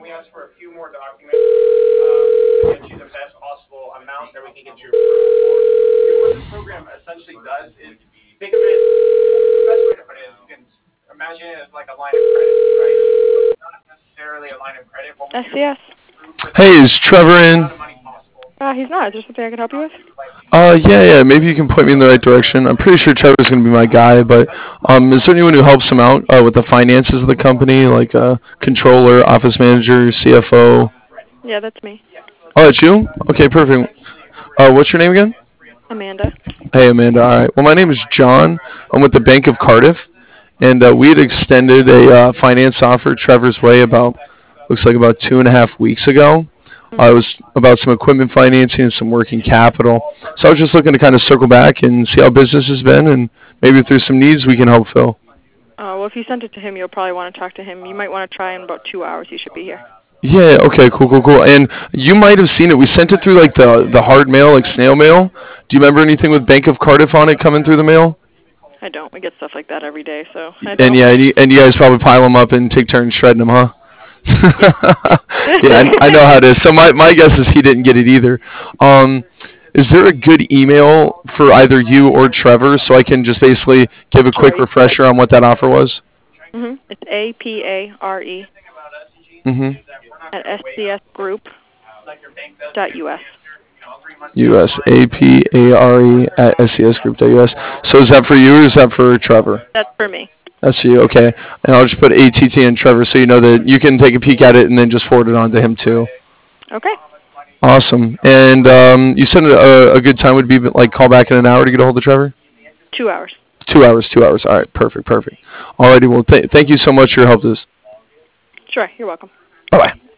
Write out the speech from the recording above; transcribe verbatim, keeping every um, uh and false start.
we ask for a few more documents uh, to get you the best possible amount that we can get you approved for. What this program essentially does is think of it, the best way to put it is you can imagine it as like a line of credit, right? It's not necessarily a line of credit. What we S C S. Hey, is Trevor in? Uh, he's not. Is there something I can help you with? Uh, yeah, yeah. Maybe you can point me in the right direction. I'm pretty sure Trevor's gonna be my guy, but um, is there anyone who helps him out uh, with the finances of the company, like uh, controller, office manager, C F O? Yeah, that's me. Oh, it's you? Okay, perfect. Uh, what's your name again? Amanda. Hey, Amanda. All right. Well, my name is John. I'm with the Bank of Cardiff, and uh, we had extended a uh, finance offer Trevor's way about looks like about two and a half weeks ago. Uh, it Mm-hmm. was about some equipment financing and some working capital. So I was just looking to kind of circle back and see how business has been, and maybe if there's some needs we can help fill. Uh, well, if you sent it to him, you'll probably want to talk to him. You might want to try in about two hours. He should be here. Yeah. Okay. Cool. Cool. Cool. And you might have seen it. We sent it through like the the hard mail, like snail mail. Do you remember anything with Bank of Cardiff on it coming through the mail? I don't. We get stuff like that every day, so I And don't. yeah, and you, and you guys probably pile them up and take turns shredding them, huh? Yeah. Yeah, I, I know how it is. So my, my guess is he didn't get it either. Um, is there a good email for either you or Trevor so I can just basically give a quick Sure. refresher on what that offer was? Mm-hmm. It's A P A R E Mm-hmm. at S C S Group dot U S. U S A P A R E at S C S Group dot U S. So is that for you or is that for Trevor? That's for me. That's for you, okay. And I'll just put A T T and Trevor so you know that you can take a peek at it and then just forward it on to him too. Okay. Awesome. And um, you said a, a good time would be like call back in an hour to get a hold of Trevor? Two hours. Two hours, two hours. All right, perfect, perfect. Alrighty, well, th- thank you so much for your help with this. Sure. You're welcome. Bye-bye.